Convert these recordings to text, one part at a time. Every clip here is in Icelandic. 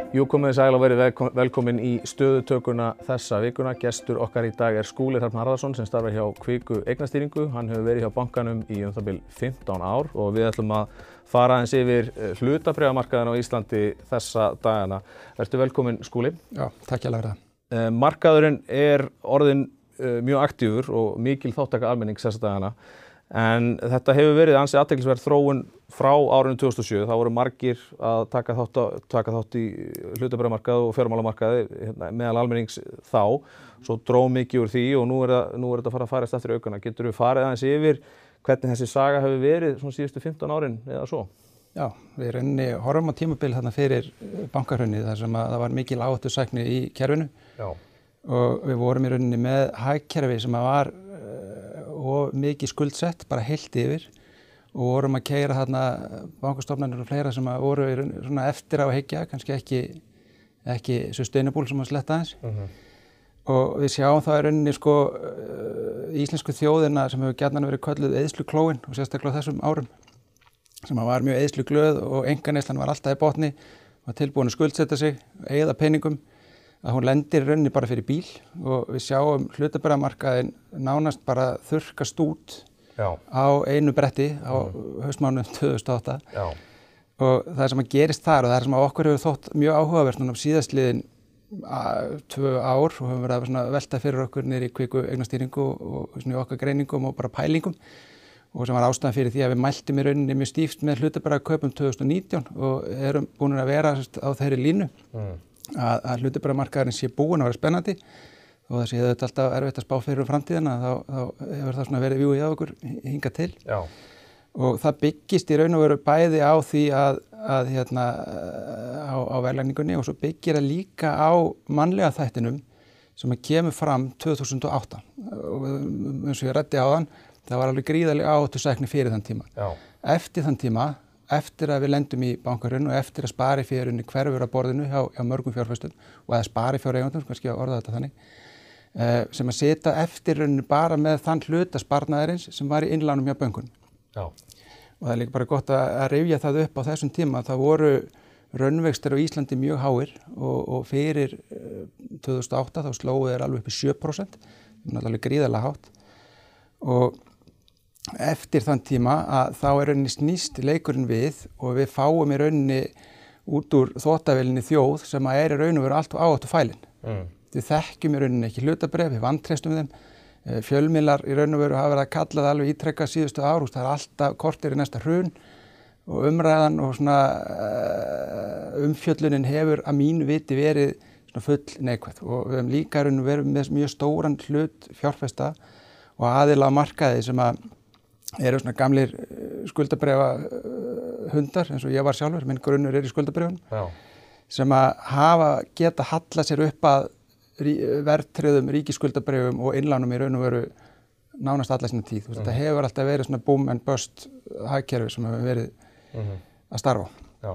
Jú, komið þið sæl og verið velkomin í stöðutökuna þessa vikuna. Gestur okkar í dag Skúli Hrafn Harðarson sem starfar hjá Kviku eignastýringu. Hann hefur verið hjá bankanum í það bil 15 ár og við ætlum að fara aðeins yfir hlutabréfamarkaðinn á Íslandi þessa dagana. Vertu velkomin, Skúli. Já, takk hjá fyrir það. Markaðurinn orðinn mjög aktífur og mikil þáttaka almennings þessa dagana. En þetta hefur verið ansi athyglisverð þróun frá árinu 2007. Það voru margir að taka þátt í hlutabréfamarkaði og fjármálamarkaði meðal almennings þá. Svo dró mikið úr því og nú er þetta að færast eftir aukana. Getur við farið aðeins yfir hvernig þessi saga hefur verið svona síðustu 15 árin eða svo? Já, við rauninni horfum á tímabil þarna fyrir bankahrunið þar sem að það var mikil áhættusækni í kerfinu. Já. Og við vorum í rauninni með hagkerfi sem var og mikið skuldsett, bara heilt yfir og vorum að keyra þarna bankastofnanir og fleira sem voru svona eftir á að hyggja, kannski ekki sustainable sem að sletta aðeins. Og við sjáum það í rauninni íslensku þjóðina sem hefur gjarnan verið kölluð eyðsluklóin og sérstaklega á þessum árum sem var mjög eyðsluglöð og einkaneyslan var alltaf í botni, var tilbúin að skuldsetta sig, eyða peningum, að hún lendir í rauninni bara fyrir bíl og við sjáum hlutabréfamarkaðinn nánast bara þurrkast út á einu bretti á haustmánuðum 2008. Já. Og það sem að gerist þar og það sem að okkur hefur þótt mjög áhugavert núna síðastliðin 2 ár og höfum verið að velta fyrir okkur niður í Kviku eignastýringu og í okkar greiningum og bara pælingum og sem var ástæðan fyrir því að við mæltum í rauninni mjög stíft með hlutabréfakaupum 2019 og erum búin að vera á þeirri línu. Að hlutabréfamarkaðurinn sé búinn að vera spennandi og þessi hefur þetta alltaf erfitt að spá fyrir framtíðina þá hefur það svona verið vjúið á okkur hingað til. Já. Og það byggist í raun og veru bæði á því á verðlagningunni og svo byggir það líka á mannlega þættinum sem að kemur fram 2008 og eins og ég ræddi áðan það var alveg gríðarleg áhættusækni fyrir þann tíma. Já. Eftir þann tíma eftir að við lendum í bankahrun og eftir að spariféðurinn hverfur á borðinu hjá mörgum fjárfestum og eða sparifjáreigendum, kannski að orða þetta þannig, sem að sitja eftir rauninni bara með þann hluta sparnaðarins sem var í innlánum hjá bönkunum. Já. Og það er líka bara gott að rifja það upp á þessum tíma. Það voru raunvextir á Íslandi mjög háir og fyrir 2008 þá slógu þeir alveg upp í 7%, náttúrulega gríðarlega hátt. Og eftir þann tíma að þá er rauninni snýst leikurinn við og við fáum í rauninni út úr þvottavélinni þjóð sem að í raun og veru allt áhættu fælin. Við þekkjum í rauninni ekki hlutabréf, við vantreystum þeim. Fjölmiðlar í raun og veru hafa verið að kalla það alveg ítrekkað síðustu ár, það er alltaf korter í næsta hrun og umræðan og svona umfjöllunin hefur að mínu viti verið svona full neikvæð og við hefum líka í raun og veru með mjög stóran hlut fjárfesta og aðila á markaði sem að eru svona gamlir skuldabréfa hundar eins og ég var sjálfur, minn grunnur í skuldabréfunum sem að geta hallað sér upp að verðtryggðum ríkisskuldabréfum og innlánum í raun og veru nánast alla sinni tíð. Þetta hefur alltaf verið svona boom and bust hagkerfi sem hefur verið að starfa. Já.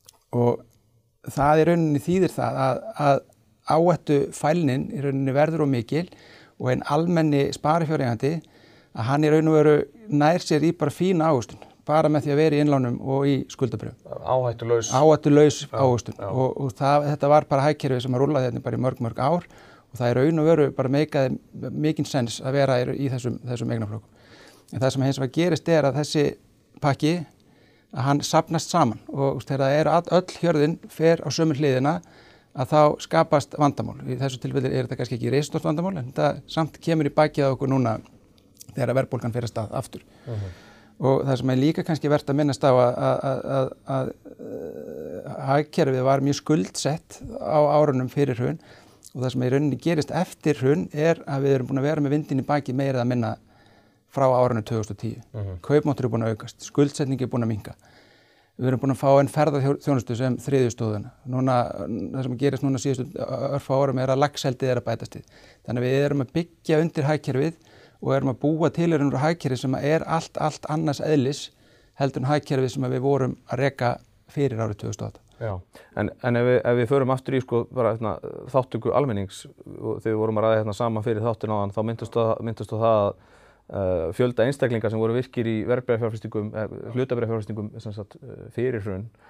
Og það í rauninni þýðir það að áhættu fælnin í rauninni verður of mikil og einn almenni sparifjáreigandi að hann í raun og veru nær sér í bara fína ávöxtun, bara með því að vera í innlánum og í skuldabréfum. Áhættulaus ávöxtun. Og þetta var bara hagkerfi sem að rúllaði hérna bara í mörg ár og það í raun og veru bara meikaði mikinn sens að vera í þessum eignaflokkum. En það sem hins vegar gerist er að þessi pakki, að hann safnast saman og þegar öll hjörðin fer á sömu hliðina að þá skapast vandamál. Í þessu tilfelli er þetta kannski ekki risastórt vandamál en þetta samt kemur í bakið á okkur núna þegar verðbólgan fer af stað aftur. Og það sem er líka kannski vert að minnast á að hagkerfið var mjög skuldsett á árunum fyrir hrun og það sem í rauninni gerist eftir hrun er að við erum búin að vera með vindinn í baki meira eða minna frá árunum 2010. Kaupmáttur er búin að aukast, skuldsetning er búin að minnka. Við erum búin að fá einn ferðaþjónustu sem þriðju stóðuna. Það sem gerist núna síðustu örfá árum er að laxeldið er að bætast við. Þannig að við erum að byggja undir hagkerfið og erum að búa til hagkerfi sem er allt annars eðlis heldur en hagkerfi sem við vorum að reka fyrir árið 2008. Já, en ef við förum aftur í bara þáttöku almennings og þegar við vorum að ræða saman fyrir þáttin áðan þá myndust það að fjölda einstaklingar sem voru virkir í verðbréfafjárfestingum, hlutabréfafjárfestingum fyrir hrun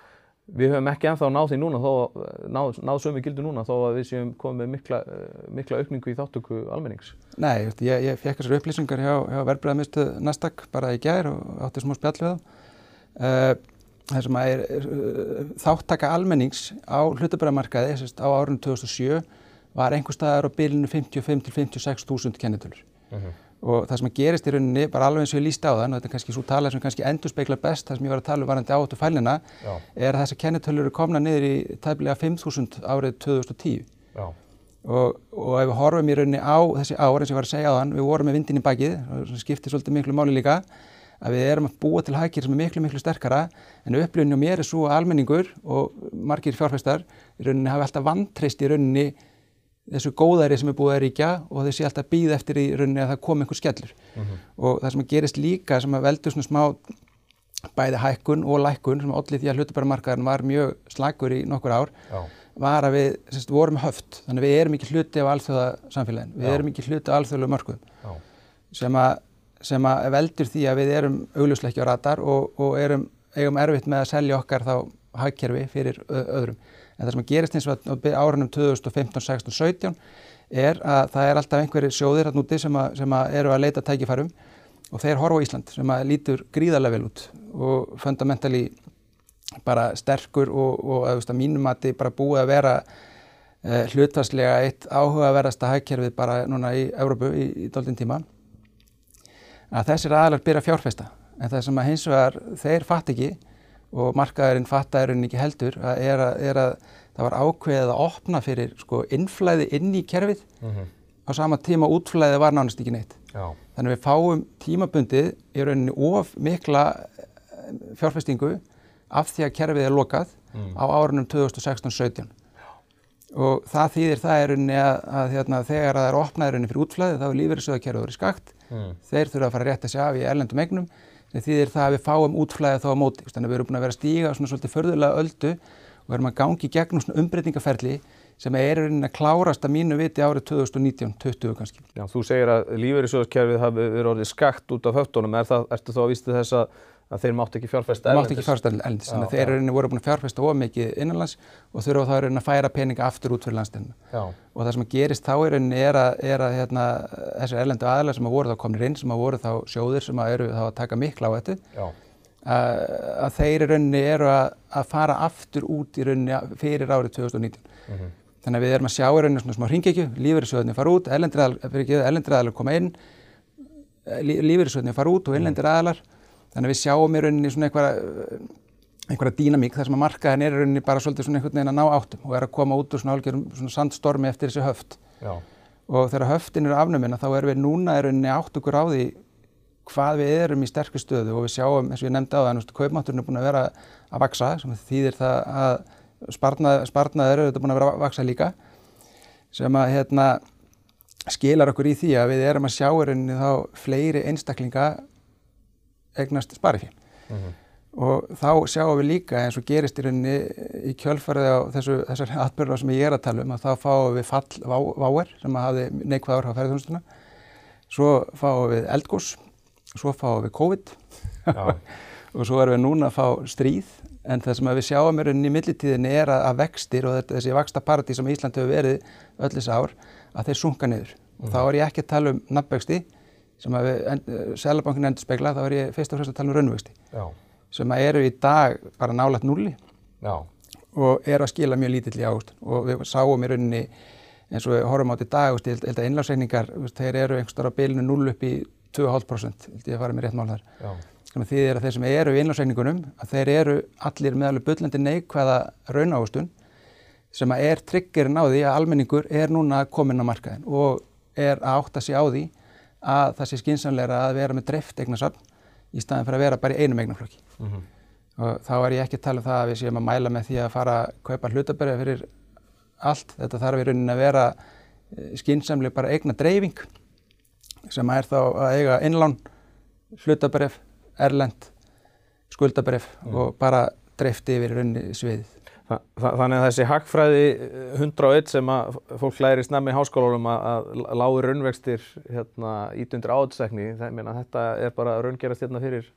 Við höfum ekki ennþá náð því núna, náð sömu gildi núna þó að við séum komið með mikla aukningu í þáttöku almennings. Nei, ég fékk þessar upplýsingar hjá verðbréfamiðstöð Nasdaq bara í gær og átti smá spjall við þá. Það sem þáttaka almennings á hlutabréfamarkaði á árinu 2007 var einhvers staðar á bilinu 55 til 56.000 kennitölur. Og það sem gerist í rauninni, bara alveg eins og ég lýsti á þann, og þetta er kannski svo tala sem kannski endurspeglar best það sem ég var að tala varðandi áhættu fælnina, er að þessar kennitölur eru komna niður í tæplega 5.000 árið 2010. Já. Og ef við horfum í rauninni á þessi ár, eins og ég var að segja á þann, við vorum með vindinn í bakið, og það skiptir svolítið miklu máli líka, að við erum að búa til hagkerfi sem er miklu sterkara, en upplifunin hjá mér er svo að almenningur og margir fjárfestar í rauninni hafi alltaf vantreyst í rauninni þessu góðæri sem er búið að ríkja og þeir sé alltaf bíða eftir í rauninni að það komi einhver skellur. Og það sem gerist líka sem veldur svona smá bæði hækkun og lækkun sem olli því að hlutabréfamarkaðurinn var mjög slakur í nokkur ár, var að við vorum höft. Þannig að við erum ekki hluti af alþjóðasamfélaginu. Við erum ekki hluti af alþjóðlegum mörkuðum. Sem að veldur því að við erum augljóslega ekki á radar og eigum erfitt með að selja okkar þá hagkerfi fyrir öðrum. En það sem gerist eins og á árunum 2015, 16, 17 er að það er alltaf einhverjir sjóðir þarna úti sem eru að leita tækifærum og þeir horfa á Ísland sem að lítur gríðarlega vel út og fundamentally bara sterkur og að mínum mati bara búið að vera hlutfallslega eitt áhugaverðasta hagkerfið bara núna í Evrópu í dálítinn tíma. Að þessir aðilar byrja að fjárfesta en það sem að hins vegar þeir fatt ekki og markaðurinn fattaðurinn ekki heldur er að það var ákveðið að opna fyrir innflæði inn í kerfið á sama tíma útflæðið var nánast ekki neitt. Já. Þannig við fáum tímabundið í rauninni of mikla fjárfestingu af því að kerfið er lokað á árunum 2016-17. Og það þýðir það í rauninni að þegar það er opnað í rauninni fyrir útflæðið þá er lífeyrissjóðakerfið verið skakt. Þeir þurfa að fara að rétta sig af í erlendum eignum. Það þýðir það að við fáum útflæðið þá á móti. Þannig að við erum búin að vera að stíga svona svolítið furðulega öldu og erum að gangi gegnum svona umbreytingaferli sem er í rauninni að klárast að mínu viti árið 2019-20 kannski. Já, þú segir að lífeyrissjóðakerfið hafi verið orðið skakt út af höftunum. Ertu þá að vísa til þess að þeir mátti ekki fjárfesta erlendis? Mátti ekki fjárfesta erlendis. Þannig að þeir í rauninni voru búin að fjárfesta of mikið innanlands og þurfa þá í rauninni að færa peninga aftur út fyrir landsteinina. Og það sem gerist þá í rauninni er að þessir erlendu aðilar sem voru þá komnir inn, sem voru þá sjóðir sem eru þá að taka mikla á þetta, að þeir í rauninni eru að fara aftur út í rauninni fyrir árið 2019. Þannig að við erum að sjá í rauninni svona smá hringekju, lífeyrissjóðirnir fara út, erlendir aðilar koma inn, lífeyrissjóðirnir fara út og innlendir aðilar. Þannig að við sjáum í rauninni svona einhverja dýnamík þar sem að markaðin er í rauninni bara svolítið svona einhvern veginn að ná áttum og er að koma út úr svona algjörum svona sandstormi eftir þessi höft. Já. Og þegar höftin eru afnumin þá erum við núna í rauninni átt okkur á því hvað við erum í sterkri stöðu og við sjáum, eins og ég nefndi á það, kaupmátturinn er búin að vera að vaxa sem þýðir það að sparnaður eru búin að vera að vaxa líka sem að skilar okkur í því að við erum að sjá í rauninni þá fleiri einstaklinga eignast sparifé. Og þá sjáum við líka eins og gerist í rauninni í kjölfarið á þessar atburðar sem ég er að tala að þá fáum við fall WOW sem hafði neikvæð áhrif á ferðaþjónustuna. Svo fáum við eldgos, svo fáum við COVID og svo erum við núna að fá stríð. En það sem við sjáum í rauninni í millitíðinni er að vextir og þessi vaxtaparadís sem Ísland hefur verið öll þessi ár, að þeir sunka niður. Og þá er ég ekki að tala um nafnvexti sem að Seðlabankinn endurspegla, þá er ég fyrst og fremst að tala um raunvexti. Sem að eru í dag bara nálægt núlli og eru að skila mjög lítill í ávöxtun. Og við sáum í rauninni eins og við horfum á þetta í dag, ég held að innlánsreikningar, þeir eru einhvers staðar á bilinu 0 upp í 2,5%, held ég að fara með rétt mál þar. Sem að þýðir að þeir sem eru í innlánsreikningunum, að þeir eru allir með alveg bullandi neikvæða raunávöxtun sem að er triggerinn á því að almenningur er núna kominn á markaðinn og er að átta sig á því að það sé skynsamlegra að vera með dreift eignasafn í staðinn fyrir að vera bara í einum eignaflokki. Og þá er ég ekki að tala um það að við séum að mæla með því að fara að kaupa hlutabréf fyrir allt. Þetta þarf í rauninni að vera skynsamleg bara eignadreifing sem er þá að eiga innlán, hlutabréf, erlend, skuldabréf og bara dreift yfir í rauninni sviðið. Þannig að þessi hagfræði 101 sem að fólk læri snemma í háskólanum að lágir raunvextir ít undir áhættusækni, þetta er bara raungerast fyrir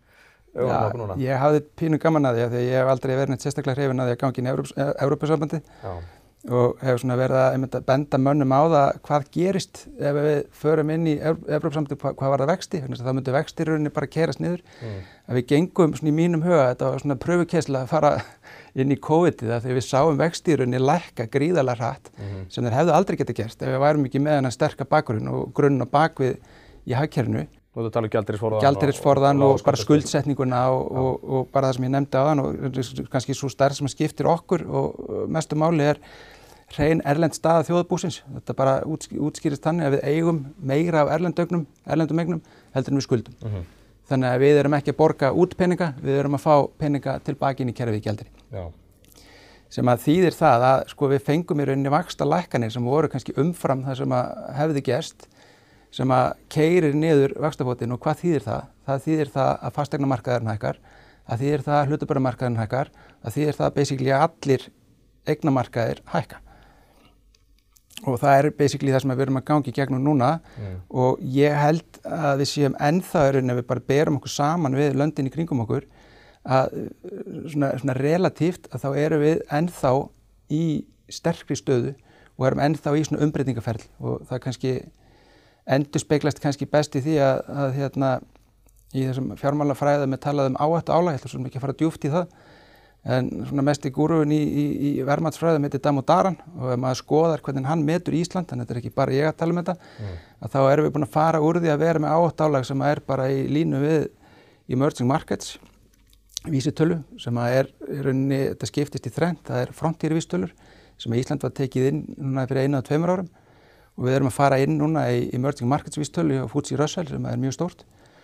augunum okkur núna? Ég hafði pínu gaman að því að ég hef aldrei verið neitt sérstaklega hrifinn að því að gangi inn í Evrópusambandið og hef svona verið að benda mönnum á það hvað gerist ef við förum inn í Evrópusambandið, hvað var það vexti, þannig að það myndi vexti í rauninni bara keyrast niður, að við gengum svona í mínum huga, þetta var svona pröfukeisla að fara inn í COVID-ið þegar við sáum vexti í rauninni lækka gríðarlega hratt sem þeir hefðu aldrei getað gerst ef við værum ekki með hennar sterka bakgrunn og grunn á bakvið í hagkerfinu. Og þú talar gjaldeyrisforðan og bara skuldsetninguna og bara það sem ég nefndi áðan og kannski svo stærð sem skiptir okkur og mestu máli hrein erlend staða þjóðarbúsins. Þetta bara útskýrist þannig að við eigum meira af erlendum eignum heldur en við skuldum. Þannig að við erum ekki að borga út peninga, við erum að fá peninga tilbaki inn í kerfið í gjaldeyri. Sem að þýðir það að sko við fengum í rauninni vaxtalækkanir sem voru kannski umfram það sem að hefði gerst, sem að keyrir niður vaxtafótinn og hvað þýðir það? Það þýðir það að fasteignamarkaðurinn hækkar, það þýðir það að hlutabréfamarkaðurinn hækkar, það þýðir það basically að allir eignamarkaðir hækka. Og það basically það sem við erum að gangi í gegnum núna og ég held að við séum ennþá ef við bara berum okkur saman við löndin í kringum okkur að svona relatíft að þá erum við ennþá í sterkri stöðu og erum ennþá í svona umbreytingaferli og það kannski endurspeglast kannski best í því að í þessum fjármálafræðum er talað áhættuálag, ég ætla svo mikið að fara djúpt í það, en svona mesti gúrúin í verðmatsfræðum heitir Damodaran og ef maður skoðar hvernig hann metur Ísland, þannig að þetta er ekki bara ég að tala um þetta, að þá erum við búin að fara úr því að vera með áhættuálag sem er bara í línu við emerging markets, vísitölu, sem er í rauninni, þetta skiptist í þrennt, það er frontier-vísitölur sem Ísland var tekið inn núna fyrir 1 eða 2 árum. Og við erum að fara inn núna í emerging markets vísitölu og FTSE Russell sem er mjög stórt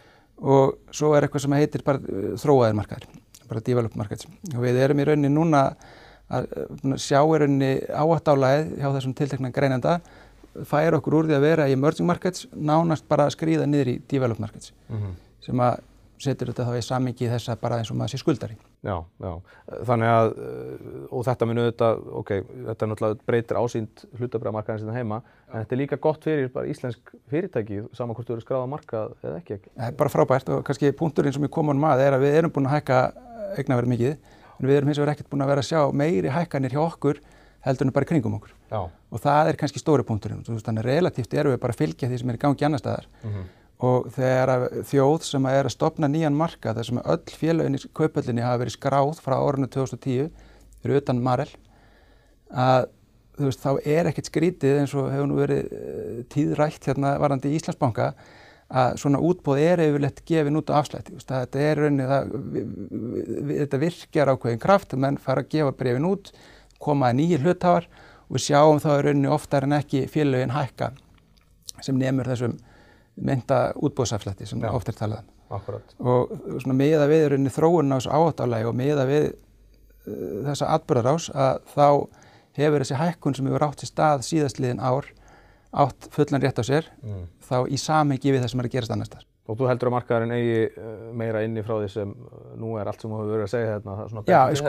og svo er eitthvað sem heitir bara þróaðir markaðir, bara developed markets og við erum í rauninni núna að sjá í rauninni áhættuálagið hjá þessum tiltekna greinanda færa okkur úr því að vera í emerging markets nánast bara að skríða niður í developed markets sem að setur þetta þá í samhengi þessa bara eins og maður sé skuldari. Já. Þannig að, og þetta muni auðvitað, þetta náttúrulega breytir ásýnd hlutabréfamarkaðins hérna heima, en þetta er líka gott fyrir bara íslensk fyrirtæki, saman hvort þú eru skráð á markað eða ekki. Það er bara frábært og kannski punkturinn sem ég kom honum að er að við erum búin að hækka eignaverð mikið, en við erum hins vegar ekkert búin að vera að sjá meiri hækkanir hjá okkur heldur en bara í kringum okkur. Og það er kannski stóri punkturinn, þannig relatíft erum við bara að fylgja því sem er í gangi annars staðar. Og þegar þjóð sem er að stofna nýjan markað þar sem öll félögin í kauphöllinni hafa verið skráð frá árinu 2010 fyrir utan Marel að þá er ekkert skrítið eins og hefur nú verið tíðrætt hérna varðandi Íslandsbanka að svona útboð er yfirleitt gefin út á afslætti. Þetta er rauninni þetta virkjar ákveðin kraft, menn fara að gefa bréfin út, koma að nýjir hluthafar og við sjáum þá í rauninni oftar en ekki félögin hækka sem nemur þessum mynda útboðsafslætti sem oft er talað um. Akkurat. Og svona miðað við rauninni þróunin á þessu áhættuálagi og miðað við þessa atburðarás að þá hefur þessi hækkun sem hefur átt sér stað síðastliðin ár átt fullan rétt á sér þá í samhengi við það sem er að gerast annars staðar. Og þú heldur að markaðurinn eigi meira inni frá því sem nú er allt sem þú hefur verið að segja hérna svona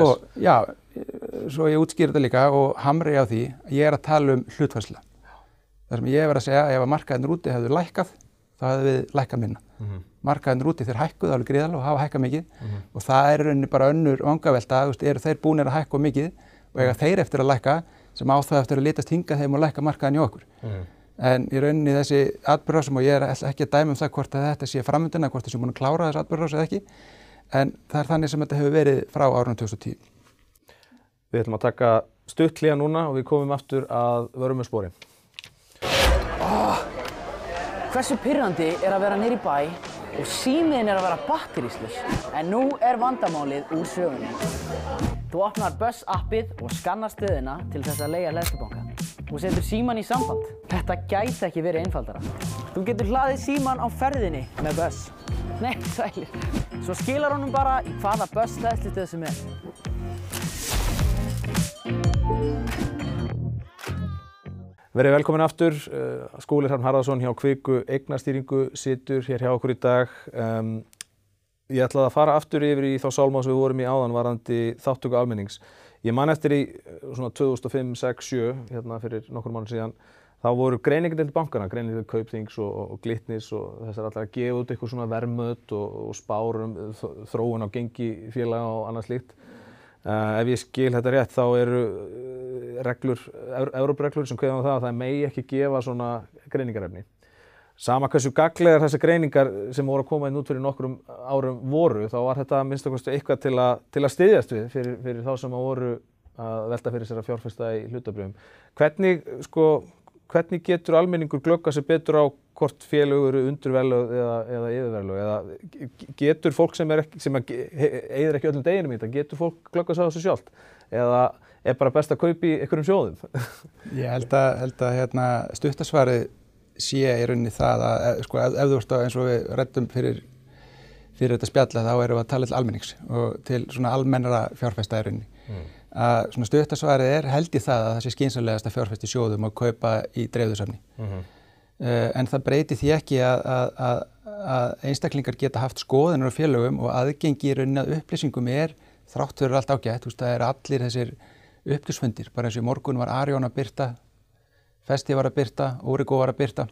svo ég útskýri þetta líka og hamri á því að ég er að tala um hlutfærsla. Það sem ég hef verið að segja ef að markaðurinn úti hefðu lækkað þá hefðu við lækkað minna. Markaðurinn úti þeir hækkuðu alveg gríðarlega og hafa hækkað mikið og það er rauninni bara önnur vangavelta, eru þeir búnir að hækka mikið og eiga þeir eftir að lækka sem á það eftir að litast hingað þeim og lækka markaðinn hjá okkur. En í rauninni þessi atburðarásum og ég er ekki að dæma það hvort að þetta sé framvindina, hvort þessi búin að klára þessi atburðarás eða ekki, en það er þannig sem þetta hefur verið frá árinu 2010. Við ætlum að taka stutt hlé núna og við komum aftur að vörum með sporin. Hversu pirrandi er að vera niður í bæ og síminn er að vera batteríslaus. En nú er vandamálið úr sögunni. Þú opnar Buzz appið og skannar stöðina til þess að leigja hleðslubanka. Þú setur símann í samband. Þetta gæti ekki verið einfaldara. Þú getur hlaðið símann á ferðinni með Buzz. Nei, sælir. Svo skilar honum bara í hvaða Buzz hleðslustöð sem er. Verið velkomin aftur. Skúli Hrafn Harðarson hjá Kviku eignastýringu situr hér hjá okkur í dag. Ég ætlaði að fara aftur yfir í þá sálma sem við vorum í áðan varðandi þátttöku almennings. Ég man eftir í svona 2005, 6, 7 hérna fyrir nokkur mánuðum síðan þá voru greiningardeildir bankanna, greiningardeildir Kaupþings og Glitnis og þessar allar að gefa út eitthvað svona verðmöt og spárum þróun á gengi félaga og annað slíkt. Ef ég skil þetta rétt þá eru Evrópureglur sem kveða á það að það megi ekki gefa svona greiningarefni. Sama hversu gagnlegar þessar greiningar sem voru að koma inn út fyrir nokkrum árum voru, þá var þetta minnst okkur eitthvað til að styðjast við fyrir þá sem voru að velta fyrir sér að fjárfesta í hlutabréfum. Hvernig getur almenningur glöggvað sér betur á hvort félög eru undirverðlög eða yfirverðlög? Eða getur fólk sem eyðir ekki öllum deginum í þetta, getur fólk glöggvað sér á þessu sjálft? Eða er bara best að kaupa í einhverjum sjóðum? Ég held að stuttasvarið sé í rauninni það að ef þú ert eins og við ræddum fyrir þetta spjalla, þá erum við að tala til almennings og til svona almennra fjárfesta í rauninni. Að svona stuttasvarið held ég það að það sé skynsamlegast að fjárfesta í sjóðum og kaupa í dreifðusafni. En það breytir því ekki að einstaklingar geta haft skoðanir á félögum og aðgengi í rauninni að upplýsingum þrátt fyrir allt ágætt. Það allir þessir uppgjörsfundir, bara eins og í morgun var Arion að birta, Festi var að birta, Origo var að birta,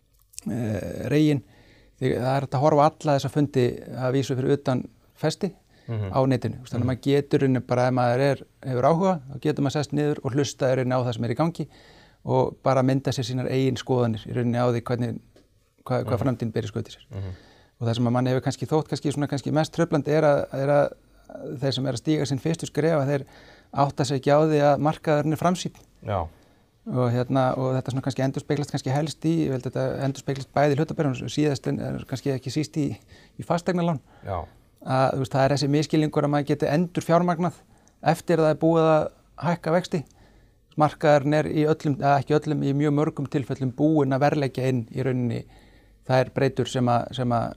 Regin. Það hægt að horfa á alla þessa fundi að vísu fyrir utan Festi á netinu. Þannig að maður getur bara ef maður hefur áhuga, þá getur maður sest niður og hlusta í rauninni á það sem í gangi og bara mynda sér sínar eigin skoðanir í rauninni á því hvað framtíðin ber í skauti sér. Og það sem að mann hefur kannski þótt kannski mest truflandi að þeir sem að stíga sinn fyrstu skref að þeir átta sig ekki á því að markaðurinn framsýnn. Já. Og þetta svona kannski endurspeglast helst ég held þetta endurspeglast bæði í hlutabréfum síðast en kannski ekki síst í fasteignalán. Já. Að það þessi misskilningur að maður geti endur fjármagnað eftir að það búið að hækka vexti. Markaðurinn í öllum, ekki öllum, í mjög mörgum tilfellum búinn að verðleggja inn í rauninni þær breytur sem að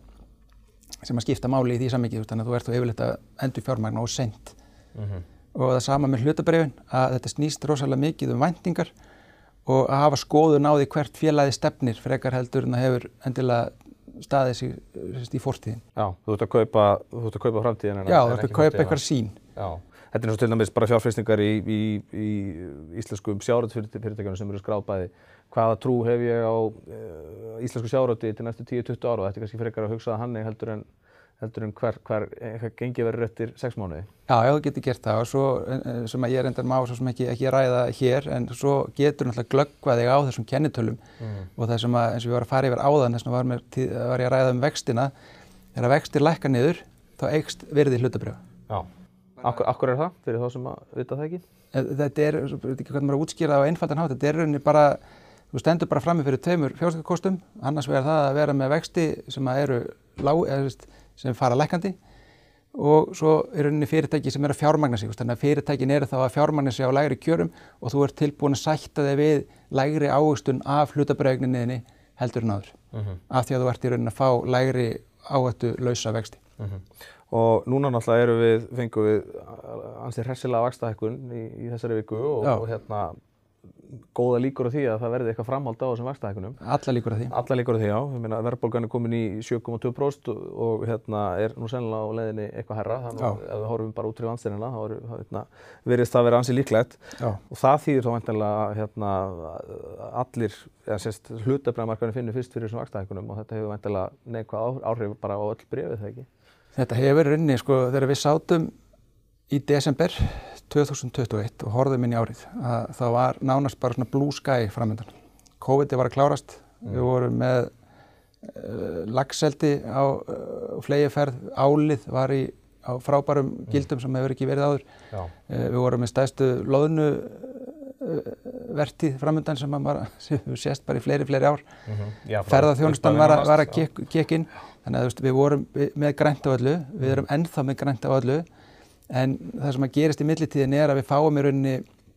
skipta máli í því samhengi, þannig að þú ert þá yfirleitt að endur fjármagna og seint. Og það sama með hlutabréfin, að þetta snýst rosalega mikið væntingar og að hafa skoðun á því hvert félagið stefnir frekar heldur en það hefur endilega staðið sig í fortíðin. Já, þú ert að kaupa framtíðina. Já, þú ert að kaupa eitthvað sín. Já, þetta er eins og til dæmis bara fjárfestingar í íslenskum sjávarútvegsfyrirtækjunum sem eru skráð bæði. Hvaða trú hef ég á íslensku sjávarútvegi til næstu 10-20 ára og þetta er kannski frekar að hugsa að hann heldur en hver gengi verður eftir 6 mánuði. Já, þú getur gert það og svo sem að ég reyndar má svo sem ekki ræða hér en svo getur náttúrulega glöggvað þig á þessum kennitölum og það sem að eins og við varum að fara yfir áðan þess vegna var ég að ræða vextina. Þegar vextir lækka niður þá eykst virði hlutabréfa. Já. Akkur það fyrir þá sem að vita það ekki? Þetta ég veit ekki hvernig maður að útskýra á einfaldan hátt. Þetta rauninni bara þú stendur bara frammi fyrir 2 fjárfestingarkostum, annars vegar það að vera með vexti sem að eru sem fara lækkandi og svo rauninni fyrirtæki sem að fjármagna sig. Þannig að fyrirtækin þá að fjármagna sig á lægri kjörum og þú ert tilbúin að sætta þig við lægri ávöxtun af hlutabréfaeigninni heldur en áður. Af því að þú ert í rauninni að fá lægri áhættulausa vexti. Og núna náttúrulega fengum við ansi hressilega vaxtahækkun í þessari viku og góða líkur á því að það verði eitthvað framhald á þessum vaxtahækkunum. Alla líkur á því. Alla líkur á því, já. Ég meina verðbólgan er komin í 7,2% og er nú sennilega á leiðinni eitthvað hærra. Þannig að ef við horfum bara út fyrir landsteinina þá virðist það vera ansi líklegt. Já. Og það þýðir þá væntanlega allir, hlutabréfamarkaðurinn finnur fyrst fyrir þessum vaxtahækkunum og þetta hefur væntanlega neikvæð áhrif bara á öll bréfið, það ekki? Þetta hefur rauninni, þegar við sátum í desember 2021 og horfðum inn í árið að það var nánast bara svona blue sky framöndan. COVID var að klárast, við vorum með laxeldi á fleygiferð, álið var á frábærum gildum sem hefur ekki verið áður. Við vorum með stærstu loðnu vertíð framöndan sem við sést bara í fleiri ár. Ferðaþjónustan var að kekka inn, þannig að við vorum með grænt á öllu, við erum ennþá með grænt á öllu. En það sem að gerist í millitíðinni að við fáum í rauninni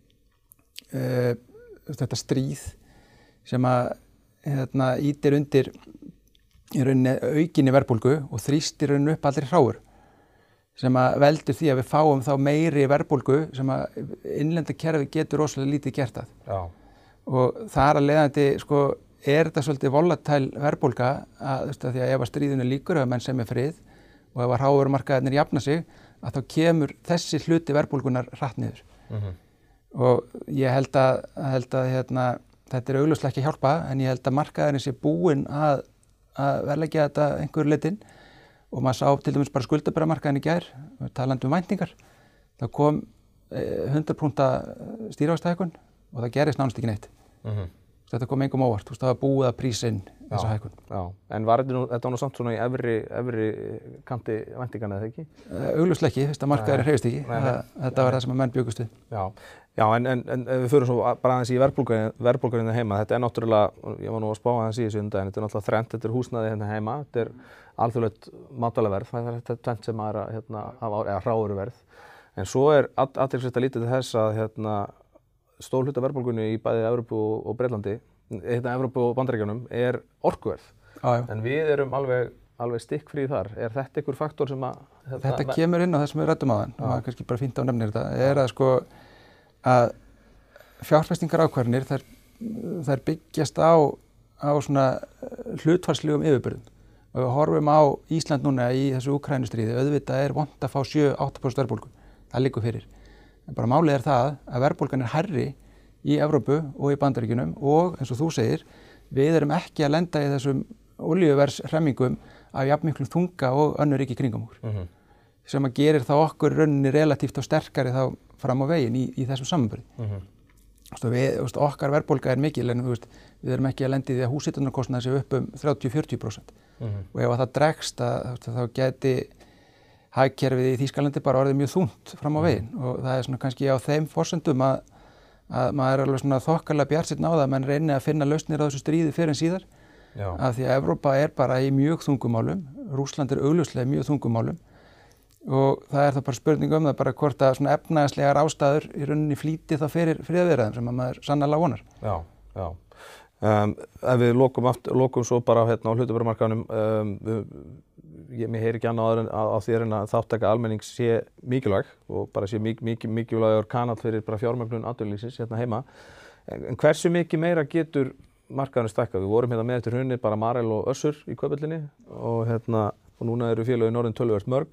þetta stríð sem að ýtir undir í rauninni aukinni verðbólgu og þrýstir rauninni upp allri hráur sem að veldur því að við fáum þá meiri verðbólgu sem að innlenda kerfi getur rosalega lítið gert að. Já. Og þar að leiðandi þetta svolítið volatile verðbólga því að ef að stríðinu lýkur ef menn semja frið og ef að hráumarkaðirnir jafna sig að þá kemur þessi hluti verðbólgunar hratt niður. Og ég held að þetta augljóslega ekki að hjálpa en ég held að markaðurinn sé búinn að verðleggja þetta einhverju leitin og maður sá til dæmis bara skuldabréfamarkaðinn í gær, talandi væntingar, það kom 100 punkta stýrivaxtahækkun og það gerist nánast ekki neitt. Þetta kom engum óvart, það var búið að prísa inn þessa hækkun. Já, en var þetta nú samt svona í efri kanti væntinganna eða ekki? Augljóslega ekki, fyrst að markaðurinn hreyfist ekki, þetta var það sem að menn bjuggust við. Já, en við förum svo bara aðeins í verðbólguna heima, þetta náttúrulega, ég var nú að spá aðeins í þessu daginn, þetta náttúrulega þrennt, þetta húsnæði hérna heima, þetta alþjóðlegt matvælaverð, það þetta tvennt sem maður eða hráuruverð, en svo athyglisvert að lítið til þess að stór hluti af verðbólgunni í bæði Evrópu og Bretlandi, Evrópu og Bandaríkjunum orkuverð. En við erum alveg stikkfrí þar. Er þetta einhver faktor sem að... Þetta kemur inn á það sem við ræddum áðan, og það er kannski bara fínt að nefna þetta, að fjárfestingarákvarðanir, þær byggjast á svona hlutfallslegum yfirbyrðum. Og við horfum á Ísland núna í þessu Úkraínustríði, auðvitað vont að fá 7-8% verðbólgu. Það liggur fyrir. En bara málið það að verðbólgan hærri í Evrópu og í Bandaríkjunum og eins og þú segir, við erum ekki að lenda í þessum olíuverðshremmingum af jafnmiklum þunga og önnur ríki kringum okkur. Sem að gerir þá okkur rauninni relatíft og sterkari þá fram á veginn í þessum samanburði. Okkar verðbólga mikil en við erum ekki að lenda í því að húshitunarkostnaður sé upp 30-40%. Og ef það dregst þá gæti hagkerfið í Þýskalandi bara orðið mjög þungt fram á veginn og það svona kannski á þeim forsendum að maður alveg svona þokkalega bjartsýnn á það að menn reyni að finna lausnir á þessu stríði fyrr en síðar. Af því að Evrópa bara í mjög þungum málum, Rússland augljóslega mjög þungum málum og það þá bara spurning það bara hvort að svona efnahagslegar ástæður í rauninni flýti það fyrir friðarviðræðum sem að maður sannarlega vonar. Já. Ef við lokum svo bara á hlutabréfamarkaðnum, mér heyri ekki annað á þér en að þátttaka almennings sé mikilvæg og bara sé mikilvægur kanall fyrir bara fjármögnun atvinnulífsins hérna heima. En hversu mikið meira getur markaðurinn stækkað? Við vorum hérna með eftir hrunið bara Marel og Össur í Kauphöllinni og núna eru félögin orðin töluvert mörg.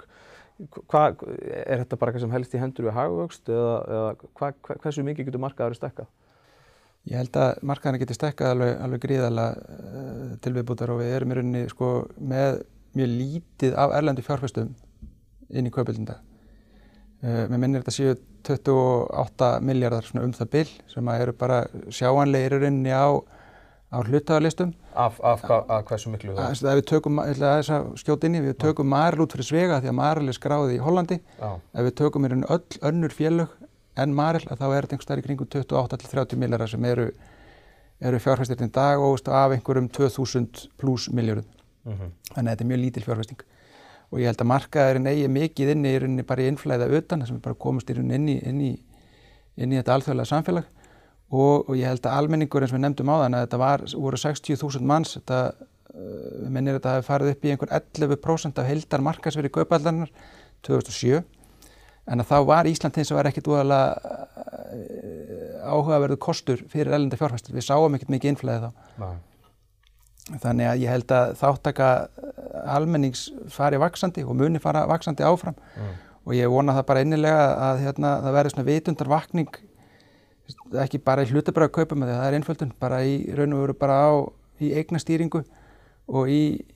Þetta bara eitthvað sem helst í hendur við hagvöxt eða hversu mikið getur markaðurinn stækkað? Ég held að markaðurinn getur stækkað alveg gríðarlega til viðbótar og við erum í rauninni með mjög lítið af erlendu fjárfestum inn í Kauphöllina. Mér minnir þetta séu 28 milljarðar svona það bil sem eru bara sjáanlegir í rauninni á hluthafarlistum. Af hversu miklu það? Ef við tökum, þess að skjóta inn í, við tökum Marel út fyrir svega því að Marel skráð í Hollandi. Ef við tökum í rauninni öll önnur félög en Marel þá þetta einhvers staðar í kringum 28-30 milljarðar sem eru fjárfestir í dag og af einhverjum 2000 pluss milljörðum. Þannig að þetta mjög lítil fjárfesting og ég held að markaðurinn eigi mikið inni í rauninni bara í innflæða utan þar sem við bara komumst í rauninni inn í þetta alþjóðlega samfélag og ég held að almenningur eins og við nefndum áðan að þetta voru 60.000 manns, við minnir að þetta hafi farið upp í einhver 11% af heildarmarkaðsvirði Kauphallarinnar 2007 en að þá var Ísland hins vegar ekkert voðalega áhugaverður kostur fyrir erlenda fjárfestir, við sáum ekkert mikið innflæði þá. Þannig að ég held að þáttaka almennings fari vaxandi og muni fara vaxandi áfram og ég vona það bara innilega að það verði svona vitundarvakning ekki bara í hlutabréfakaupum því að það einföldun, bara í raun og veru bara í eignastýringu og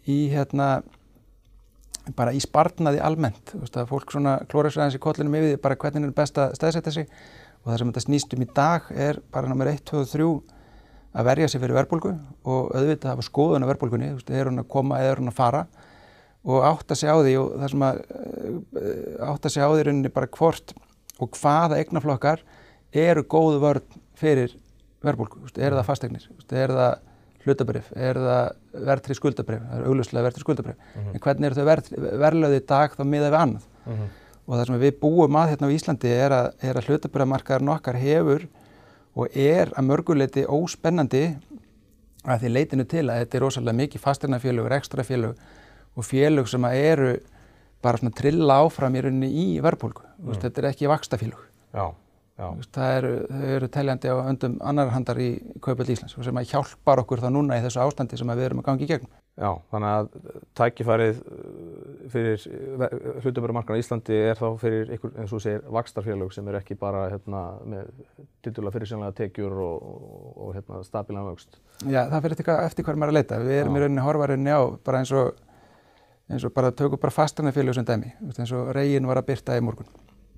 bara í sparnaði almennt, að fólk svona klórar sér aðeins í kollinum yfir því bara hvernig best að staðsetja sig og það sem þetta snýst í dag bara númer 1, 2 og 3 að verja sig fyrir verðbólgu og auðvitað hafa skoðun á verðbólgunni, er hún að koma eða er hún að fara og átta sig á því og það sem átta sig á því rauninni bara hvort og hvaða eignaflokkar eru góð vörn fyrir verðbólgu, það fasteignir, það hlutabréf, það verðtryggð skuldabréf, það augljóslega verðtryggð skuldabréf, en hvernig þau verðlögð í dag þá miðað við annað og það sem við búum að hérna á Íslandi að hlutabréfamarkaðurinn okkar hefur og að mörguleiti óspennandi að því leitinu til að þetta rosalega mikið fasteignafélög, rekstrarfélög og félög sem eru bara svona trilla áfram í rauninni í verðbólgu. Þetta ekki vaxtafélög. Þau eru teljandi á öndum annar handar í Kauphöll Íslands og sem hjálpar okkur þá núna í þessu ástandi sem við erum að gangi í gegnum. Já, þannig að tækifærið fyrir hlutabréfamarkaðinn á Íslandi þá fyrir ykkur, eins og þú segir, vaxtarfélög sem ekki bara með tiltölulega fyrirsjáanlegar tekjur og stabílan vöxt. Já, það fyrir eftir hvað maður að leita. Við erum í rauninni horfa á bara eins og bara tökum bara fasteignafélög sem dæmi, eins og Reginn var að birta í morgun.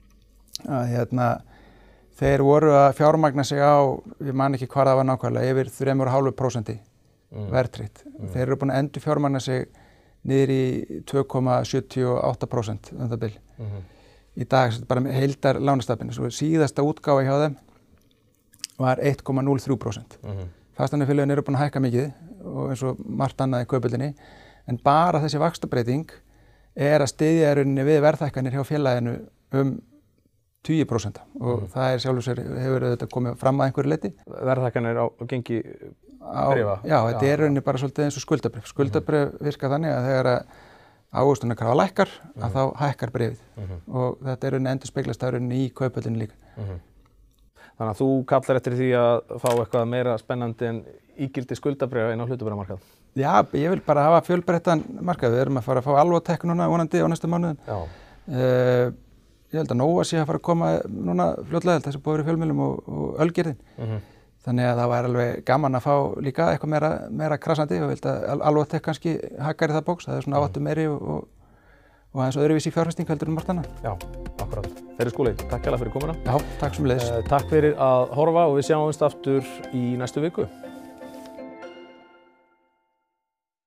Þeir voru að fjármagna sig á, ég man ekki hvað það var nákvæmlega, yfir 3,5% verðtryggt. Þeir eru búin að endur fjármagna sig niður í 2,78% það bil. Í dag bara með heildar lánastafinu. Svo síðasta útgáfa hjá þeim var 1,03%. Fasteignafélögin eru búin að hækka mikið og eins og margt annað í kaupöldinni, en bara þessi vaxtabreiting að styðja í rauninni við verðhækkanir hjá félaginu 20% og það sjálfur sér hefur þetta komið fram að einhverju leyti. Verðhækkanir á gengi bréfa? Já, þetta er rauninni bara svolítið eins og skuldabréf. Skuldabréf virka þannig að þegar ávöxtunarkrafa lækkar, að þá hækkar bréfið og þetta er rauninni endurspeglast að rauninni í kaupöldinni líka. Þannig að þú kallar eftir því að fá eitthvað meira spennandi en ígildi skuldabréfa inn á hlutabréfamarkað? Já, ég vil bara hafa fjölbreyttan markað. Við erum að fara að fá Alvotech núna vonandi á næstu mánuðum. Ég held að Nóa sé að fara að koma núna fljótlega, þessi búið í fjölmiðlum og Ölgerðin. Þannig að það var alveg gaman að fá líka eitthvað meira krassandi og ég held að Alvotech kannski hakkar í það bóks. Það er svona áhættu meiri og aðeins öðruvísi fjárfesting heldur en margt annað. Já, akkurat. Þeirri Skúli, takk hérlega fyrir komuna. Já, takk sömuleiðis. Takk fyrir að horfa og við sjáumst aftur í næstu viku.